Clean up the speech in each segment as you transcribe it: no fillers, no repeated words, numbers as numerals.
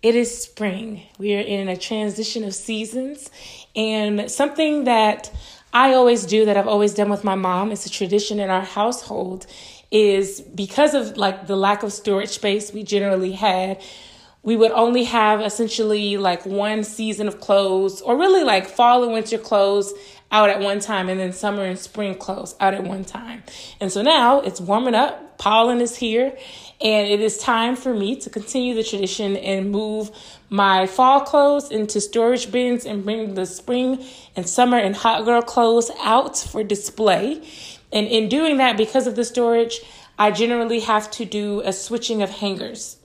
It is spring. We are in a transition of seasons, and something that I always do, that I've always done with my mom, it's a tradition in our household, is because of like the lack of storage space we generally had, we would only have essentially like one season of clothes, or really like fall and winter clothes out at one time, and then summer and spring clothes out at one time. And so now it's warming up, pollen is here, and it is time for me to continue the tradition and move my fall clothes into storage bins and bring the spring and summer and hot girl clothes out for display. And in doing that, because of the storage, I generally have to do a switching of hangers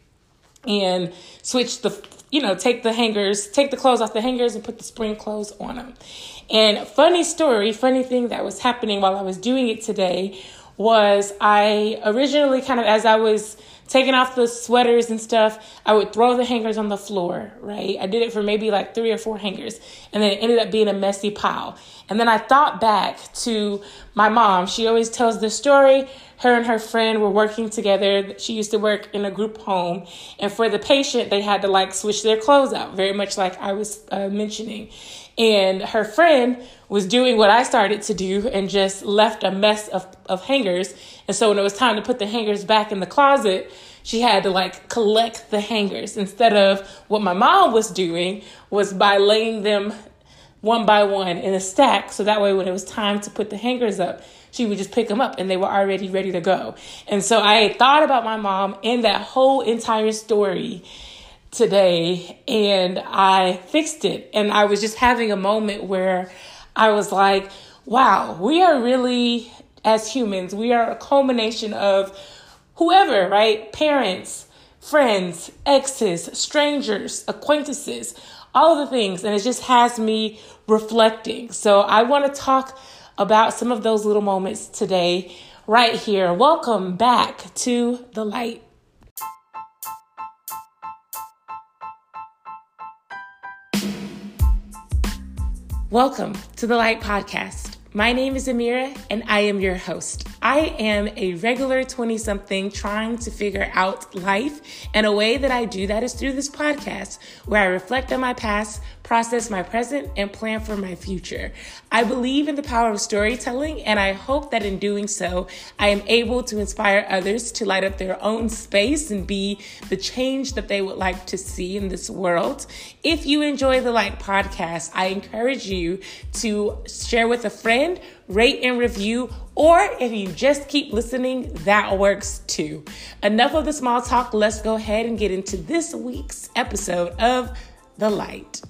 and switch take the clothes off the hangers and put the spring clothes on them. And funny thing that was happening while I was doing it today was I originally as I was taking off the sweaters and stuff, I would throw the hangers on the floor, right? I did it for maybe like 3 or 4 hangers, and then it ended up being a messy pile. And then I thought back to my mom. She always tells this story. Her and her friend were working together. She used to work in a group home, and for the patient, they had to switch their clothes out, very much like I was mentioning. And her friend was doing what I started to do and just left a mess of hangers. And so when it was time to put the hangers back in the closet, she had to collect the hangers, instead of what my mom was doing was by laying them one by one in a stack. So that way, when it was time to put the hangers up, she would just pick them up and they were already ready to go. And so I thought about my mom and that whole entire story today, and I fixed it. And I was just having a moment where I was like, wow, we are really, as humans, we are a culmination of whoever, right? Parents, friends, exes, strangers, acquaintances, all of the things. And it just has me reflecting. So I want to talk about some of those little moments today, right here. Welcome back to The Light. Welcome to The Light Podcast. My name is Amira, and I am your host. I am a regular 20-something trying to figure out life, and a way that I do that is through this podcast, where I reflect on my past, process my present, and plan for my future. I believe in the power of storytelling, and I hope that in doing so, I am able to inspire others to light up their own space and be the change that they would like to see in this world. If you enjoy the Light Podcast, I encourage you to share with a friend, rate and review, or if you just keep listening, that works too. Enough of the small talk. Let's go ahead and get into this week's episode of The Light.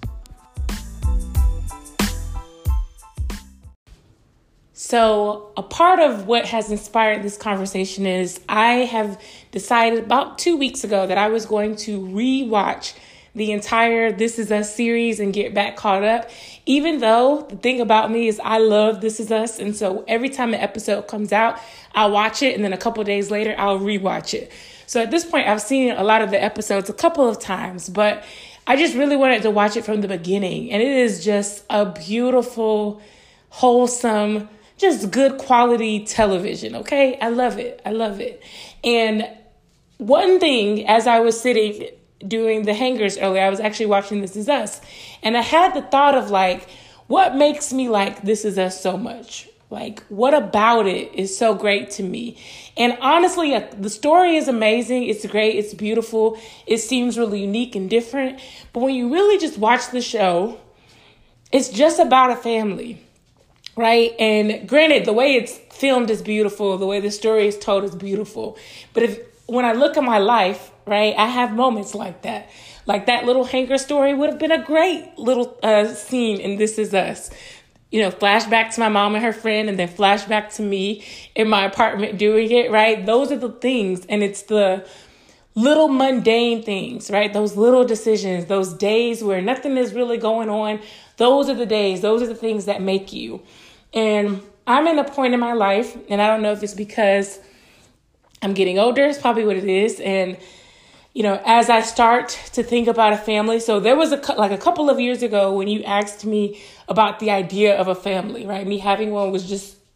So a part of what has inspired this conversation is I have decided about 2 weeks ago that I was going to rewatch the entire This Is Us series and get back caught up, even though the thing about me is I love This Is Us. And so every time an episode comes out, I'll watch it. And then a couple of days later, I'll rewatch it. So at this point, I've seen a lot of the episodes a couple of times, but I just really wanted to watch it from the beginning. And it is just a beautiful, wholesome, just good quality television. Okay. I love it. I love it. And one thing, as I was sitting doing the hangers earlier, I was actually watching This Is Us, and I had the thought of what makes me like This Is Us so much? What about it is so great to me? And honestly, the story is amazing. It's great. It's beautiful. It seems really unique and different. But when you really just watch the show, it's just about a family, right? And granted, the way it's filmed is beautiful. The way the story is told is beautiful. But when I look at my life, right, I have moments like that. Like that little hanger story would have been a great little scene in This Is Us. Flashback to my mom and her friend, and then flashback to me in my apartment doing it, right? Those are the things. And it's the little mundane things, right? Those little decisions, those days where nothing is really going on. Those are the days. Those are the things that make you. And I'm in a point in my life, and I don't know if it's because I'm getting older, it's probably what it is. And, as I start to think about a family, so there was a couple of years ago when you asked me about the idea of a family, right? Me having one was just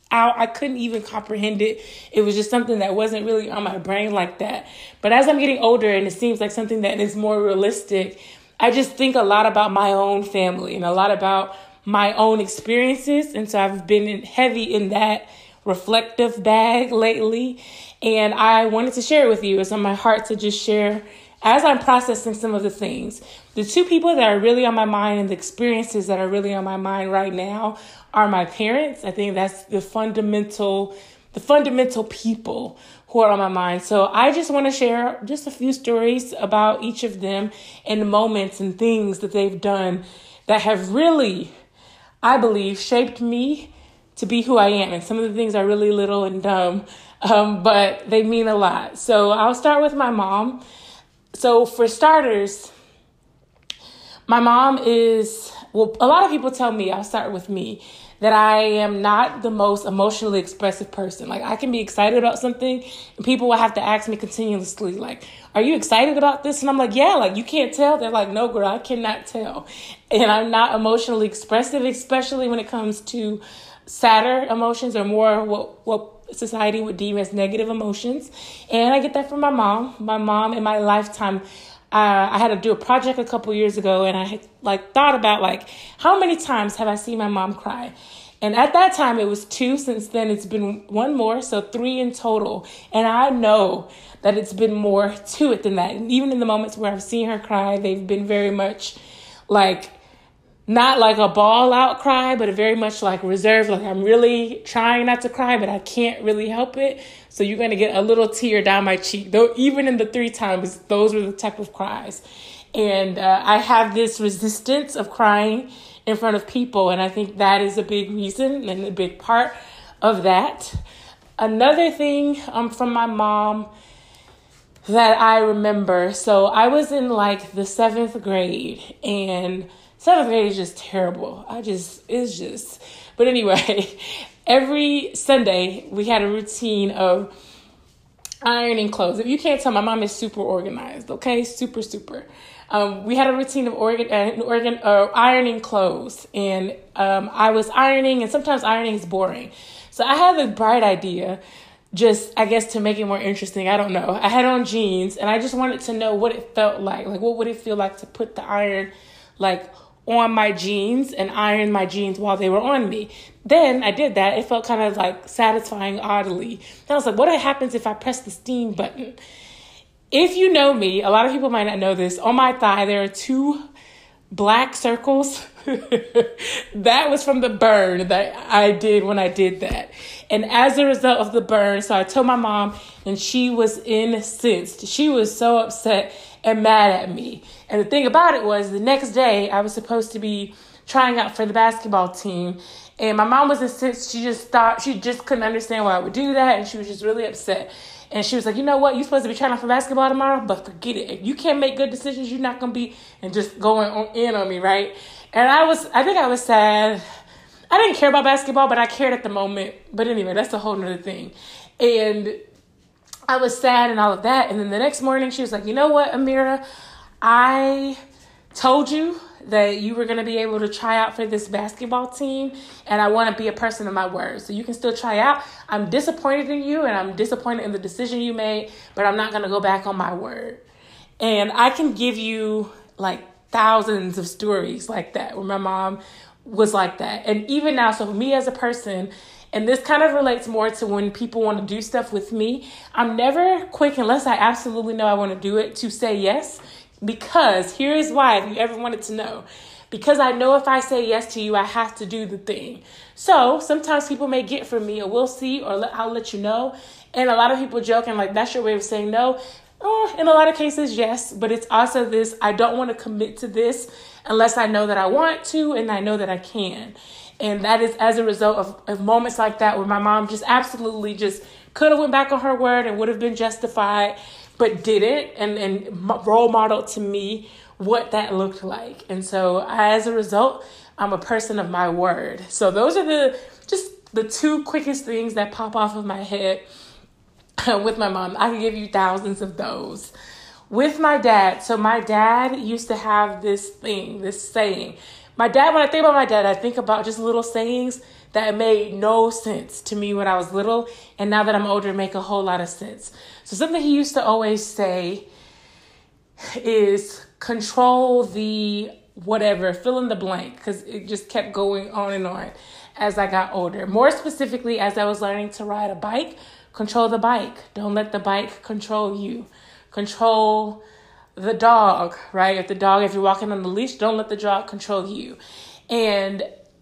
out. I couldn't even comprehend it. It was just something that wasn't really on my brain like that. But as I'm getting older and it seems like something that is more realistic, I just think a lot about my own family and a lot about my own experiences. And so I've been heavy in that reflective bag lately. And I wanted to share it with you. It's on my heart to just share as I'm processing some of the things. The two people that are really on my mind and the experiences that are really on my mind right now are my parents. I think that's the fundamental people who are on my mind. So I just want to share just a few stories about each of them and the moments and things that they've done that have really, I believe, shaped me to be who I am. And some of the things are really little and dumb, but they mean a lot. So I'll start with my mom. So for starters, my mom is, well, a lot of people tell me, I'll start with me, that I am not the most emotionally expressive person. Like, I can be excited about something and people will have to ask me continuously, like, are you excited about this? And I'm like, yeah, like, you can't tell. They're like, no, girl, I cannot tell. And I'm not emotionally expressive, especially when it comes to sadder emotions or more what society would deem as negative emotions. And I get that from my mom. My mom in my lifetime, I had to do a project a couple years ago, and I had thought about how many times have I seen my mom cry? And at that time it was 2. Since then it's been 1 more, so 3 in total. And I know that it's been more to it than that. And even in the moments where I've seen her cry, they've been very much not like a ball out cry, but very much reserved. Like, I'm really trying not to cry, but I can't really help it. So you're going to get a little tear down my cheek. Though even in the 3 times, those were the type of cries. And I have this resistance of crying in front of people. And I think that is a big reason and a big part of that. Another thing from my mom that I remember. So I was in the 7th grade, and 7th grade is just terrible. But anyway, every Sunday we had a routine of ironing clothes. If you can't tell, my mom is super organized, okay? Super, super. We had a routine of ironing clothes, and I was ironing, and sometimes ironing is boring. So I had the bright idea, just, I guess, to make it more interesting. I don't know. I had on jeans, and I just wanted to know what it felt like. What would it feel like to put the iron, on my jeans and iron my jeans while they were on me. Then I did that. It felt kind of satisfying oddly. Then I was like, what happens if I press the steam button? If you know me, a lot of people might not know this. On my thigh, there are 2 black circles. That was from the burn that I did when I did that. And as a result of the burn, so I told my mom, and she was incensed. She was so upset and mad at me. And the thing about it was, the next day I was supposed to be trying out for the basketball team, and my mom was incensed. She just couldn't understand why I would do that, and she was just really upset. And she was like, you know what? You're supposed to be trying out for basketball tomorrow, but forget it. If you can't make good decisions, you're not going to be, and just going in on me, right? And I think I was sad. I didn't care about basketball, but I cared at the moment. But anyway, that's a whole nother thing. And I was sad and all of that. And then the next morning she was like, you know what, Amira, I told you that you were going to be able to try out for this basketball team, and I want to be a person of my word. So you can still try out. I'm disappointed in you, and I'm disappointed in the decision you made, but I'm not going to go back on my word. And I can give you thousands of stories like that where my mom was like that. And even now, so for me as a person, and this kind of relates more to when people want to do stuff with me, I'm never quick, unless I absolutely know I want to do it, to say yes. Because here is why, if you ever wanted to know. Because I know if I say yes to you, I have to do the thing. So sometimes people may get from me, or we'll see, or I'll let you know. And a lot of people joke and that's your way of saying no. In a lot of cases, yes. But it's also this, I don't want to commit to this unless I know that I want to and I know that I can. And that is as a result of moments like that where my mom just absolutely just could have went back on her word and would have been justified, but didn't, and role modeled to me what that looked like. And so as a result, I'm a person of my word. So those are the 2 quickest things that pop off of my head with my mom. I can give you thousands of those. With my dad, so my dad used to have this saying. My dad, when I think about my dad, I think about just little sayings that made no sense to me when I was little. And now that I'm older, make a whole lot of sense. So something he used to always say is control the whatever, fill in the blank, because it just kept going on and on as I got older. More specifically, as I was learning to ride a bike, control the bike. Don't let the bike control you. Control the dog, right? If you're walking on the leash, don't let the dog control you. And,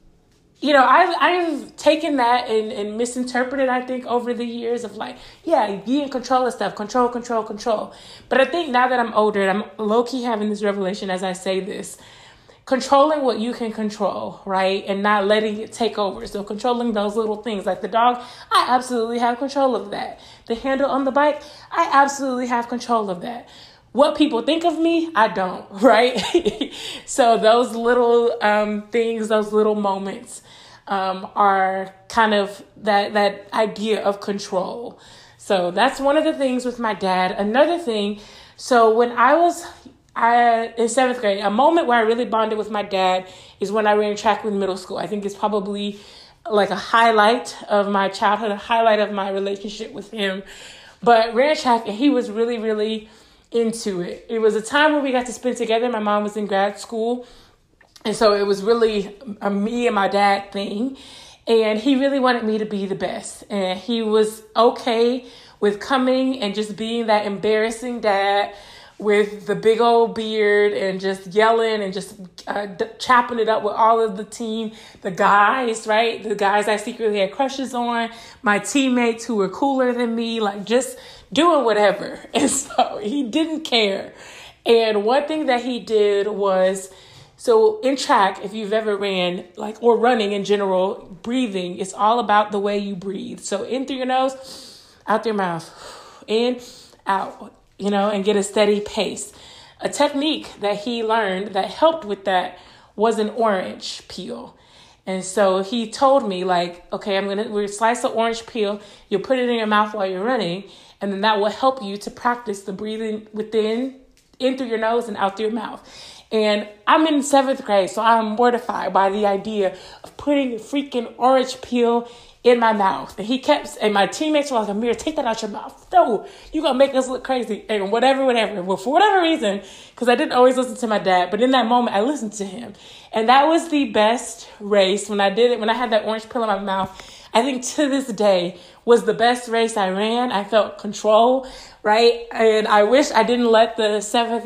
I've taken that and misinterpreted, I think, over the years of like, yeah, be in control of stuff, control. But I think now that I'm older, and I'm low-key having this revelation as I say this, controlling what you can control, right? And not letting it take over. So controlling those little things like the dog, I absolutely have control of that. The handle on the bike, I absolutely have control of that. What people think of me, I don't, right? So those little things, those little moments are kind of that idea of control. So that's one of the things with my dad. Another thing, so when I was in seventh grade, a moment where I really bonded with my dad is when I ran track in middle school. I think it's probably like a highlight of my childhood, a highlight of my relationship with him. But ran track, and he was really, really into it. It was a time where we got to spend together. My mom was in grad school, and so it was really a me and my dad thing. And he really wanted me to be the best. And he was okay with coming and just being that embarrassing dad with the big old beard and just yelling and just chopping it up with all of the team, the guys, right? The guys I secretly had crushes on, my teammates who were cooler than me, like just doing whatever. And so he didn't care. And one thing that he did was, so in track, if you've ever ran, or running in general, breathing, it's all about the way you breathe. So in through your nose, out through your mouth, in, out, and get a steady pace. A technique that he learned that helped with that was an orange peel. And so he told me okay, we're slice an orange peel. You'll put it in your mouth while you're running. And then that will help you to practice the breathing in through your nose and out through your mouth. And I'm in seventh grade, so I'm mortified by the idea of putting a freaking orange peel in my mouth. And my teammates were like, Amir, take that out your mouth. No, you're going to make us look crazy. And whatever. Well, for whatever reason, because I didn't always listen to my dad, but in that moment, I listened to him. And that was the best race when I did it, when I had that orange peel in my mouth. I think to this day was the best race I ran. I felt control, right? And I wish I didn't let the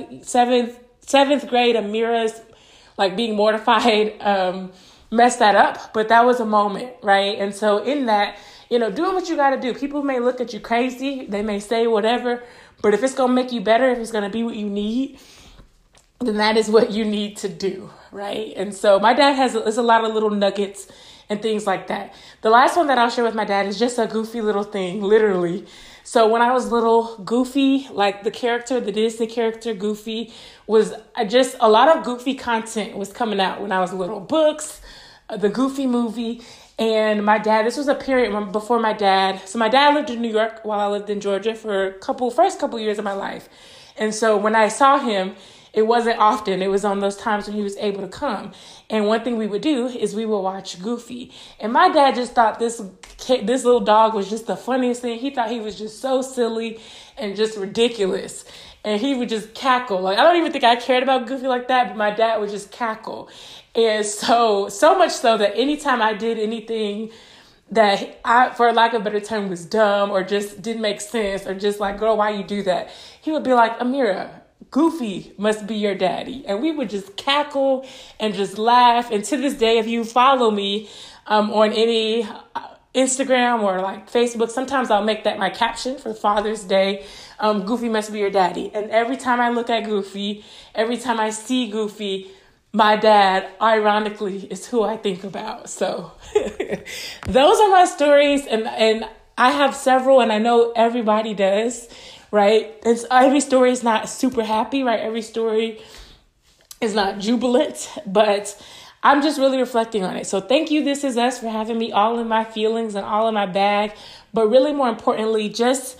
seventh grade Amira's being mortified, mess that up. But that was a moment, right? And so in that, doing what you got to do. People may look at you crazy. They may say whatever. But if it's going to make you better, if it's going to be what you need, then that is what you need to do, right? And so my dad has a lot of little nuggets and things like that. The last one that I'll share with my dad is just a goofy little thing, literally. So when I was little, Goofy, the Disney character Goofy, was just a lot of Goofy content was coming out when I was little. Books, the Goofy movie, and my dad, this was a period before my dad. So my dad lived in New York while I lived in Georgia for first couple years of my life. And so when I saw him, it wasn't often. It was on those times when he was able to come. And one thing we would do is we would watch Goofy. And my dad just thought this little dog was just the funniest thing. He thought he was just so silly and just ridiculous. And he would just cackle. I don't even think I cared about Goofy like that, but my dad would just cackle. And so much so that anytime I did anything that for lack of a better term, was dumb or just didn't make sense or just girl, why you do that? He would be like, Amira, Goofy must be your daddy. And we would just cackle and just laugh. And to this day, if you follow me on any Instagram or Facebook, sometimes I'll make that my caption for Father's Day. Goofy must be your daddy. And every time I look at Goofy, every time I see Goofy, my dad, ironically, is who I think about. So those are my stories. And I have several, and I know everybody does. Right? Every story is not super happy, right? Every story is not jubilant, but I'm just really reflecting on it. So thank you, This Is Us, for having me all in my feelings and all in my bag. But really more importantly, just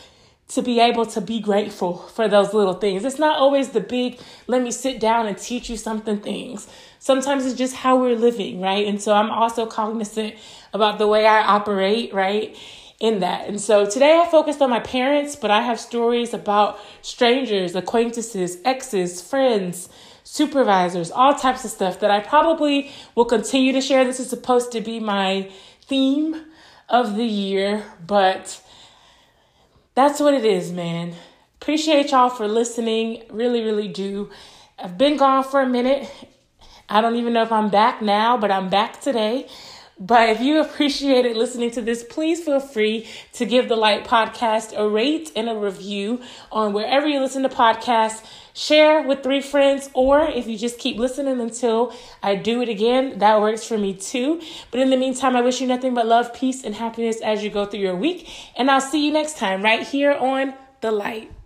to be able to be grateful for those little things. It's not always the big, let me sit down and teach you something things. Sometimes it's just how we're living, right? And so I'm also cognizant about the way I operate, right, in that. And so today I focused on my parents, but I have stories about strangers, acquaintances, exes, friends, supervisors, all types of stuff that I probably will continue to share. This is supposed to be my theme of the year, but that's what it is, man. Appreciate y'all for listening. Really, really do. I've been gone for a minute. I don't even know if I'm back now, but I'm back today. But if you appreciated listening to this, please feel free to give the Light Podcast a rate and a review on wherever you listen to podcasts. Share with 3 friends, or if you just keep listening until I do it again, that works for me too. But in the meantime, I wish you nothing but love, peace, and happiness as you go through your week. And I'll see you next time right here on The Light.